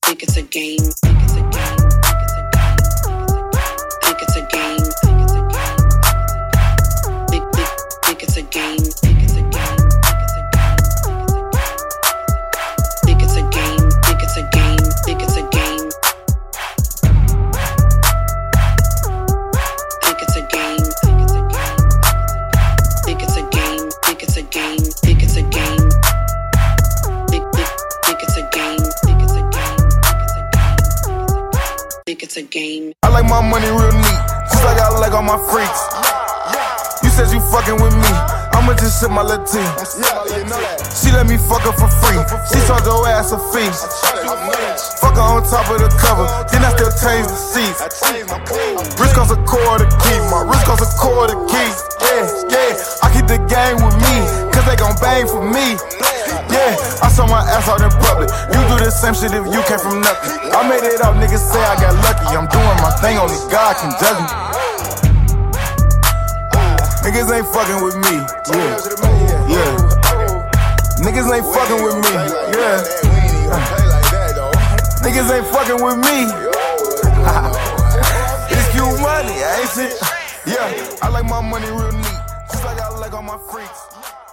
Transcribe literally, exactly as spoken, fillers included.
think it's a game, think it's a game, think it's a game, think it's a game, think think think it's a game, think it's a game, think it's a game, think it's a game, think it's a game, think it's a game, think it's a game, think it's a game, think it's a game, think it's a game. Think it's a game. I like my money real neat, just like I like all my freaks. You said you fucking with me, I'ma just sip my Latin. She let me fuck her for free, she charge your ass a fee. Fuck her on top of the cover, then I still change the seats. Wrist cost a quarter key, my wrist cost a quarter key. Yeah, yeah, I keep the game with me, cause they gon' bang for me. Yeah, I saw my ass out in public. You do the same shit if you came from nothing. I made it out, niggas say I got lucky. I'm doing my thing, only God can judge me. Niggas ain't fucking with me. Yeah, yeah. Niggas ain't fucking with me. Yeah. Niggas ain't fucking with me. It's Q money, ain't it? Yeah, I like my money real neat, just like I like all my freaks.